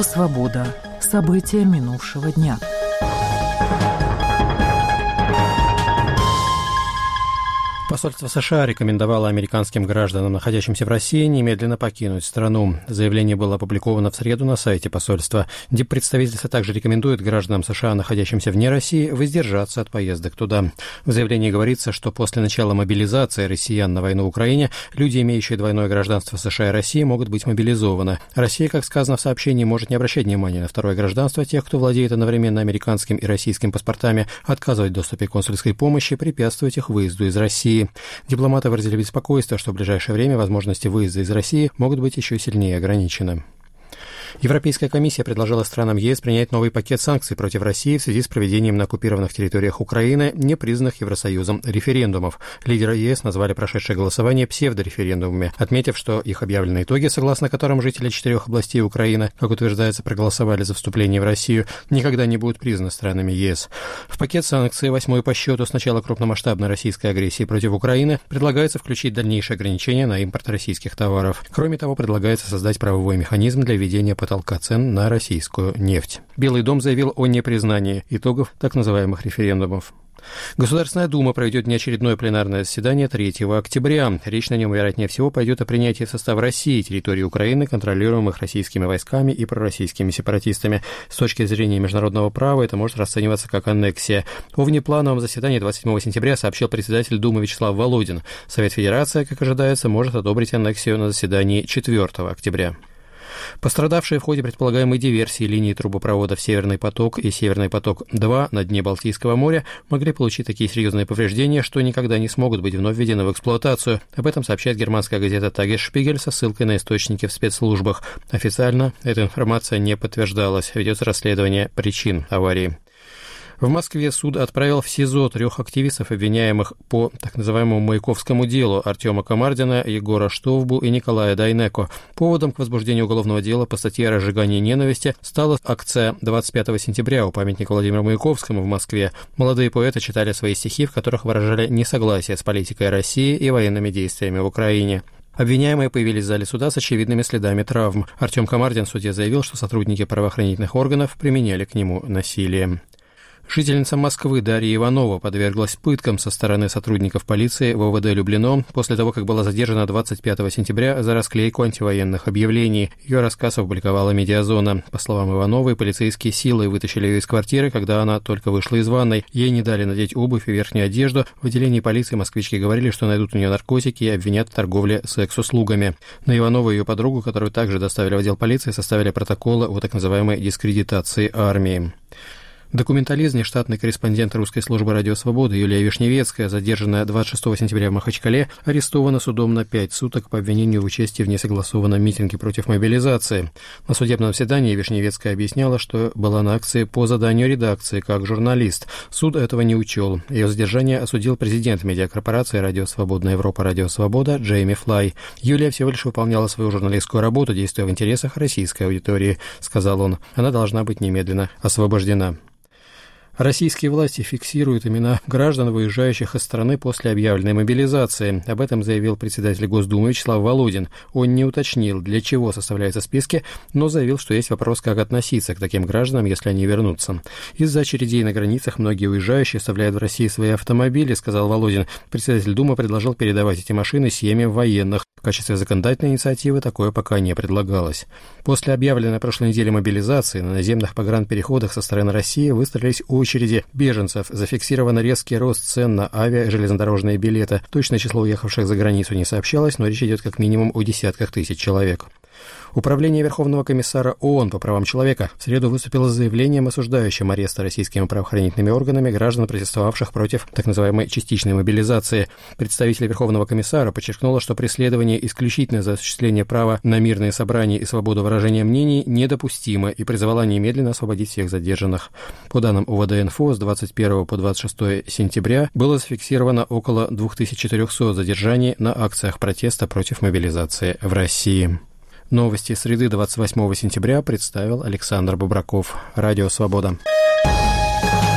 Радио «Свобода». События минувшего дня. Посольство США рекомендовало американским гражданам, находящимся в России, немедленно покинуть страну. Заявление было опубликовано в среду на сайте посольства. Диппредставительство также рекомендует гражданам США, находящимся вне России, воздержаться от поездок туда. В заявлении говорится, что после начала мобилизации россиян на войну в Украине люди, имеющие двойное гражданство США и России, могут быть мобилизованы. Россия, как сказано в сообщении, может не обращать внимания на второе гражданство тех, кто владеет одновременно американским и российским паспортами, отказывать в доступе к консульской помощи, препятствовать их выезду из России. Дипломаты выразили беспокойство, что в ближайшее время возможности выезда из России могут быть еще сильнее ограничены. Европейская комиссия предложила странам ЕС принять новый пакет санкций против России в связи с проведением на оккупированных территориях Украины непризнанных Евросоюзом референдумов. Лидеры ЕС назвали прошедшее голосование псевдореферендумами, отметив, что их объявленные итоги, согласно которым жители 4 областей Украины, как утверждается, проголосовали за вступление в Россию, никогда не будут признаны странами ЕС. В пакет санкций, 8-й по счету с начала крупномасштабной российской агрессии против Украины, предлагается включить дальнейшие ограничения на импорт российских товаров. Кроме того, предлагается создать правовой механизм для введения потолка цен на российскую нефть. Белый дом заявил о непризнании итогов так называемых референдумов. Государственная Дума проведет внеочередное пленарное заседание 3 октября. Речь на нем, вероятнее всего, пойдет о принятии в состав России территории Украины, контролируемых российскими войсками и пророссийскими сепаратистами. С точки зрения международного права это может расцениваться как аннексия. О внеплановом заседании 27 сентября сообщил председатель Думы Вячеслав Володин. Совет Федерации, как ожидается, может одобрить аннексию на заседании 4 октября. Пострадавшие в ходе предполагаемой диверсии линии трубопроводов «Северный поток» и «Северный поток-2» на дне Балтийского моря могли получить такие серьезные повреждения, что никогда не смогут быть вновь введены в эксплуатацию. Об этом сообщает германская газета «Тагесшпигель» со ссылкой на источники в спецслужбах. Официально эта информация не подтверждалась. Ведется расследование причин аварии. В Москве суд отправил в СИЗО 3 активистов, обвиняемых по так называемому Маяковскому делу: Артема Камардина, Егора Штовбу и Николая Дайнеко. Поводом к возбуждению уголовного дела по статье о разжигании ненависти стала акция 25 сентября у памятника Владимиру Маяковскому в Москве. Молодые поэты читали свои стихи, в которых выражали несогласие с политикой России и военными действиями в Украине. Обвиняемые появились в зале суда с очевидными следами травм. Артем Камардин в суде заявил, что сотрудники правоохранительных органов применяли к нему насилие. Жительница Москвы Дарья Иванова подверглась пыткам со стороны сотрудников полиции в ОВД Люблино после того, как была задержана 25 сентября за расклейку антивоенных объявлений. Ее рассказ опубликовала «Медиазона». По словам Ивановой, полицейские силой вытащили ее из квартиры, когда она только вышла из ванной. Ей не дали надеть обувь и верхнюю одежду. В отделении полиции москвички говорили, что найдут у нее наркотики и обвинят в торговле секс-услугами. На Иванову и ее подругу, которую также доставили в отдел полиции, составили протоколы о так называемой дискредитации армии. Документалист, нештатный корреспондент русской службы «Радио Свобода» Юлия Вишневецкая, задержанная 26 сентября в Махачкале, арестована судом на 5 суток по обвинению в участии в несогласованном митинге против мобилизации. На судебном заседании Вишневецкая объясняла, что была на акции по заданию редакции, как журналист. Суд этого не учел. Ее задержание осудил президент медиакорпорации «Радио Свободная Европа», «Радио Свобода» Джейми Флай. Юлия всего лишь выполняла свою журналистскую работу, действуя в интересах российской аудитории, сказал он. Она должна быть немедленно освобождена. Российские власти фиксируют имена граждан, выезжающих из страны после объявленной мобилизации. Об этом заявил председатель Госдумы Вячеслав Володин. Он не уточнил, для чего составляются списки, но заявил, что есть вопрос, как относиться к таким гражданам, если они вернутся. Из-за очередей на границах многие уезжающие оставляют в России свои автомобили, сказал Володин. Председатель Думы предложил передавать эти машины семьям военных. В качестве законодательной инициативы такое пока не предлагалось. После объявленной на прошлой неделе мобилизации на наземных погранпереходах со стороны России выстроились очереди беженцев. Зафиксирован резкий рост цен на авиа- и железнодорожные билеты. Точное число уехавших за границу не сообщалось, но речь идет как минимум о десятках тысяч человек. Управление Верховного комиссара ООН по правам человека в среду выступило с заявлением, осуждающим арест российскими правоохранительными органами граждан, протестовавших против так называемой частичной мобилизации. Представитель Верховного комиссара подчеркнула, что преследование исключительно за осуществление права на мирные собрания и свободу выражения мнений недопустимо, и призвала немедленно освободить всех задержанных. По данным УВД-Инфо, с 21 по 26 сентября было зафиксировано около 2400 задержаний на акциях протеста против мобилизации в России. Новости среды 28 сентября представил Александр Бобраков. Радио «Свобода».